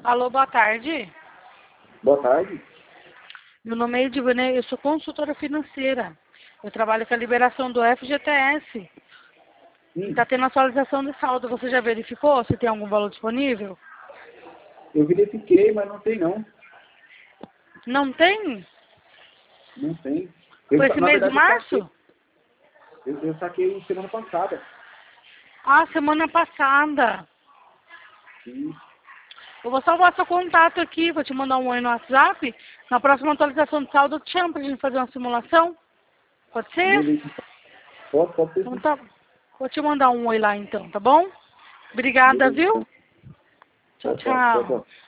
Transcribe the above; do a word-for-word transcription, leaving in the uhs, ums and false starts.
Alô, boa tarde. Boa tarde. Meu nome é Edivane, eu sou consultora financeira. Eu trabalho com a liberação do F G T S. Está tendo atualização de saldo. Você já verificou se tem algum valor disponível? Eu verifiquei, mas não tem não. Não tem? Não tem. Eu, Foi esse na mês de verdade, março? Eu, saquei, eu, eu saquei semana passada. Ah, semana passada. Sim. Eu vou salvar seu contato aqui, vou te mandar um oi no WhatsApp. Na próxima atualização de saldo eu te chamo pra gente fazer uma simulação. Pode ser? Beleza. Pode, pode ser. Então tá. Vou te mandar um oi lá então, tá bom? Obrigada, Beleza. viu? Tchau, Tchau, tchau. Tchau, tchau. tchau.